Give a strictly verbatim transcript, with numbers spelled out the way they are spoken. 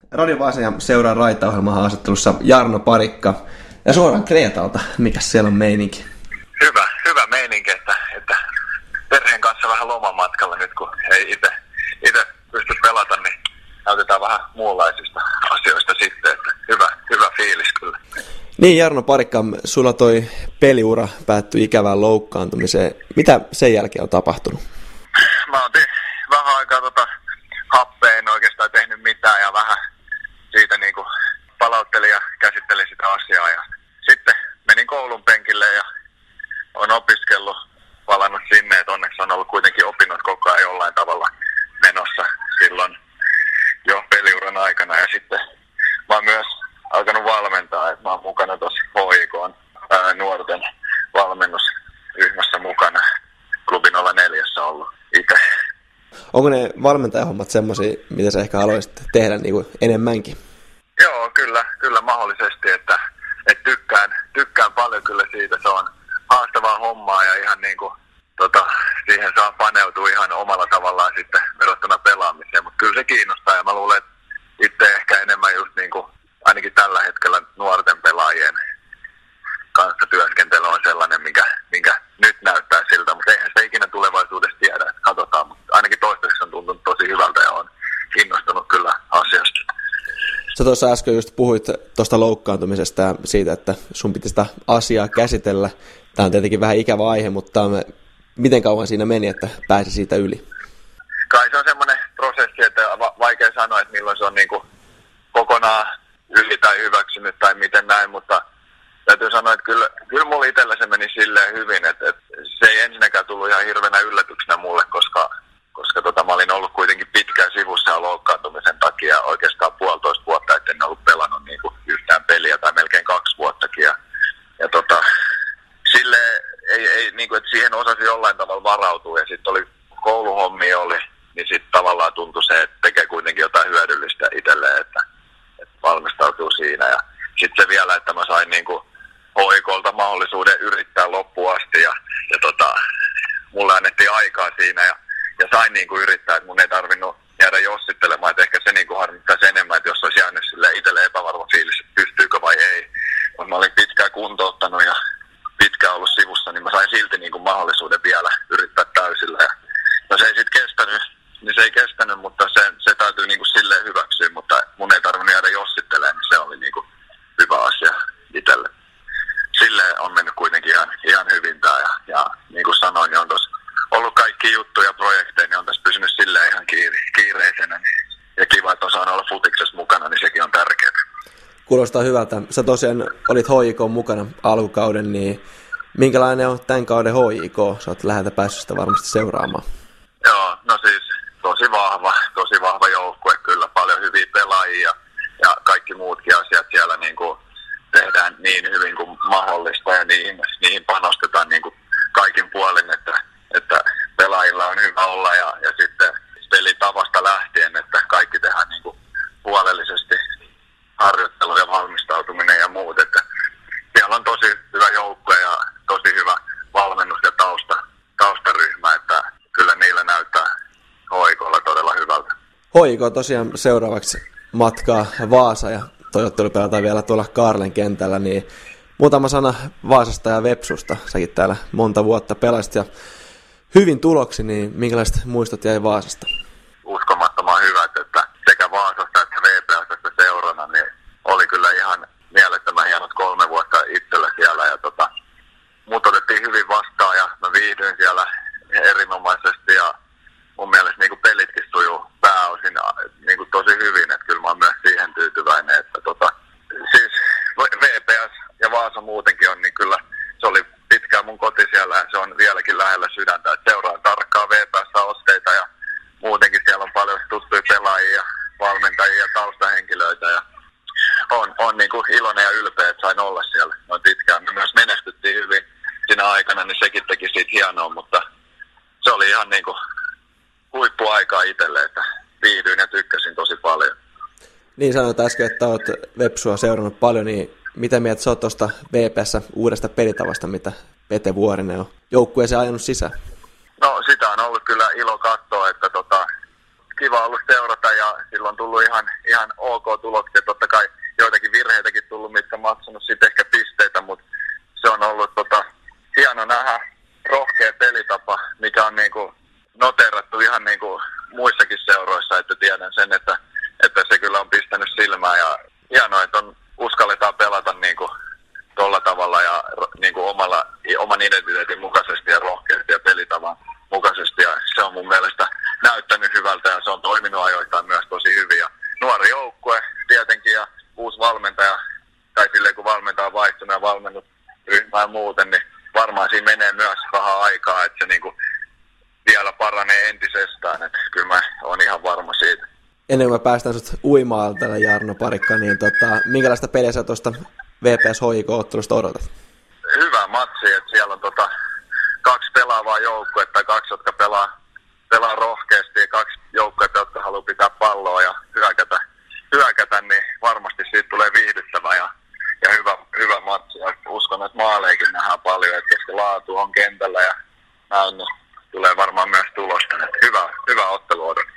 Radio Vaasan ja seuraa Raita-ohjelman haastattelussa Jarno Parikka. Ja suoraan Kreetalta, mikäs siellä on meininki? Hyvä, hyvä meininki, että, että perheen kanssa vähän lomamatkalla nyt, kun ei itse pysty pelata, niin näytetään vähän muunlaisista asioista sitten, että hyvä, hyvä fiilis kyllä. Niin Jarno Parikka, sulla toi peliura päättyi ikävään loukkaantumiseen. Mitä sen jälkeen on tapahtunut? Mä otin vähän aikaa tota happea, en oikeastaan tehnyt mitään ja vähän siitä niin kuin palauttelin ja käsittelin sitä asiaa. Ja sitten menin koulun penkille ja olen opiskellut, palannut sinne, että onneksi on ollut kuitenkin opinnot koko ajan jollain tavalla menossa silloin jo peliuran aikana. Ja sitten mä oon myös alkanut valmentaa, että mä oon mukana tuossa H I K:n ää, nuorten valmennusryhmässä mukana. Klubi nolla neljä ollut itse. Onko ne valmentajahommat semmoisia, mitä sä ehkä haluaisit tehdä niin kuin enemmänkin? Joo, kyllä, kyllä mahdollisesti, että, että tykkään, tykkään paljon kyllä siitä. Se on haastavaa hommaa ja ihan niin kuin, tota, siihen saa paneutua ihan omalla tavallaan sitten verrattuna pelaamiseen. Mutta kyllä se kiinnostaa ja mä luulen, että itse ehkä enemmän just niin kuin, ainakin tällä hetkellä nuorten pelaajien kanssa työskentely on sellainen, minkä, minkä nyt näyttää siltä, mutta eihän se ikinä tulevaisuudessa tiedä, että katsotaan. Mutta ainakin toistaiseksi on tuntunut tosi hyvältä ja on kiinnostunut kyllä asiasta. Sä tuossa äsken just puhuit tuosta loukkaantumisesta ja siitä, että sun piti sitä asiaa käsitellä. Tämä on tietenkin vähän ikävä aihe, mutta miten kauan siinä meni, että pääsi siitä yli? Kai se on semmoinen prosessi, että vaikea sanoa, että milloin se on niin kuin kokonaan yli tai hyväksynyt tai miten näin, mutta täytyy sanoa, että kyllä, kyllä mulla itsellä se meni silleen hyvin, että, että se ei ensinnäkään tullut ihan hirveänä yllätyksenä mulle, koska, koska tota, mä olin ollut kuitenkin pitkään sivussa ja loukkaantumisen takia oikeastaan puolitoista vuotta, että en ollut pelannut niin kuin yhtään peliä tai melkein kaksi vuottakin. Ja, ja tota, silleen, ei, ei, niin kuin, että siihen osasi jollain tavalla varautua ja sitten oli kouluhommia oli, niin sitten tavallaan tuntui se, että tekee kuitenkin jotain hyödyllistä itselleen, että, että valmistautuu siinä. Ja sitten se vielä, että mä sain niin kuin H I K:lta mahdollisuuden yrittää loppuun asti ja, ja tota, mulle annettiin aikaa siinä ja, ja sain niin kuin yrittää, että mun ei tarvinnut jäädä jossittelemaan, että ehkä se niin kuin harmittaisi enemmän, että jos olisi jäänyt itselle epävarma fiilis, että pystyykö vai ei. Mutta mä olin pitkään kuntouttanut ja pitkään ollut sivussa, niin mä sain silti niin kuin mahdollisuuden vielä yrittää täysillä. Ja, no se ei sitten kestänyt, niin se ei kestänyt, mutta se, se täytyy niin kuin silleen hyväksyä, mutta mun ei tarvinnut jäädä jossittelemaan, niin se oli niin kuin hyvä asia itselle. Silleen on mennyt kuitenkin ihan, ihan hyvin tää ja, ja niin kuin sanoin, niin on tuossa ollut kaikki juttuja ja projekteja, niin on tässä pysynyt silleen ihan kiire, kiireisenä. Ja kiva, että osaan olla futiksessa mukana, niin sekin on tärkeää. Kuulostaa hyvältä. Sä tosiaan olit H I K:n mukana alkukauden, niin minkälainen on tämän kauden H I K? Sä oot läheltä päässyt sitä varmasti seuraamaan. Joo, no siis tosi vahva, tosi vahva joukkue, kyllä paljon hyviä pelaajia ja kaikki muutkin asiat siellä niin kuin tehdään niin hyvin kuin mahdollista ja niihin, niihin panostetaan niin kuin kaikin puolin, että, että pelaajilla on hyvä olla ja, ja sitten pelitavasta lähtien, että kaikki tehdään niin kuin huolellisesti harjoittelu ja valmistautuminen ja muut, että siellä on tosi hyvä joukkue ja tosi hyvä valmennus ja tausta, taustaryhmä, että kyllä niillä näyttää H I K:lla todella hyvältä. H I K tosiaan seuraavaksi matkaa Vaasa ja toivottavasti pelataan vielä tuolla Kaarlen kentällä, niin muutama sana Vaasasta ja Vepsusta. Säkin täällä monta vuotta pelasit ja hyvin tuloksi, niin minkälaiset muistot jäi Vaasasta? Uskomattoman hyvät, että sekä Vaasasta että V P S:stä seurana, niin oli kyllä ihan mielettömän hienot kolme vuotta itsellä siellä. Ja tota, mut otettiin hyvin vastaan ja mä viihdyin siellä erinomaisesti ja mun mielestä niin kuin pelitkin sujuu pääosin niin kuin tosi hyvin, että kyllä mä oon myös siihen tyytyväinen, että tota, siis V P S ja Vaasa muutenkin on, niin kyllä se oli pitkään mun koti siellä ja se on vieläkin lähellä sydäntä, että seuraan tarkkaan V P S-osteita ja muutenkin siellä on paljon tuttuja pelaajia, valmentajia ja taustahenkilöitä ja on, on niin kuin iloinen ja ylpeä, että sain olla siellä noin pitkään. Me myös menestyttiin hyvin siinä aikana, niin sekin teki siitä hienoa, mutta se oli ihan niin kuin huippuaikaa itselle, että viihdyin ja tykkäsin tosi paljon. Niin sanoit äsken, että olet Vepsua seurannut paljon, niin mitä mieltä sä oot tuosta V P S uudesta pelitavasta, mitä Pete Vuorinen on joukkueeseen ajanut sisään? No sitä on ollut kyllä ilo katsoa, että tota, kiva ollut seurata ja silloin on tullut ihan, ihan ok tuloksia. Totta kai joitakin virheitäkin tullut, mitkä on maksanut sitten ehkä pisteitä, mutta se on ollut tota, hieno nähdä rohkea pelitapa, mikä on niinku noteerattu ihan niinku muissakin seuroissa, että tiedän sen, että, että se kyllä on pistänyt silmään ja hienoa, että on, uskalletaan pelata niinku tuolla tavalla ja niinku omalla, oman identiteetin mukaisesti ja rohkeasti ja pelitavan mukaisesti ja se on mun mielestä näyttänyt hyvältä ja se on toiminut ajoittain myös tosi hyvin ja nuori joukkue tietenkin ja uusi valmentaja tai silleen kun valmentaja on vaihtunut ja valmennut ryhmää ja muuten, niin varmaan siinä menee myös vähän aikaa, että se niinku vielä paranee entisestään, että kyllä mä oon ihan varma siitä. Ennen kuin mä päästään sut uimaan tällä Jarno Parikka, niin tota, minkälaista peliä sä tuosta V P S H J K-ottelusta odotat? Hyvä matsi, että siellä on tota, kaksi pelaavaa joukkuetta, kaksi, jotka pelaa, pelaa rohkeasti ja kaksi joukkuetta, jotka haluaa pitää palloa ja hyökätä, hyökätä niin varmasti siitä tulee viihdyttävä ja, ja hyvä, hyvä matsi. Ja uskon, että maaleikin nähdään paljon, että koska laatu on kentällä ja näin, niin tulee varmaan myös tulosta. Hyvä, hyvä ottelu odottaa.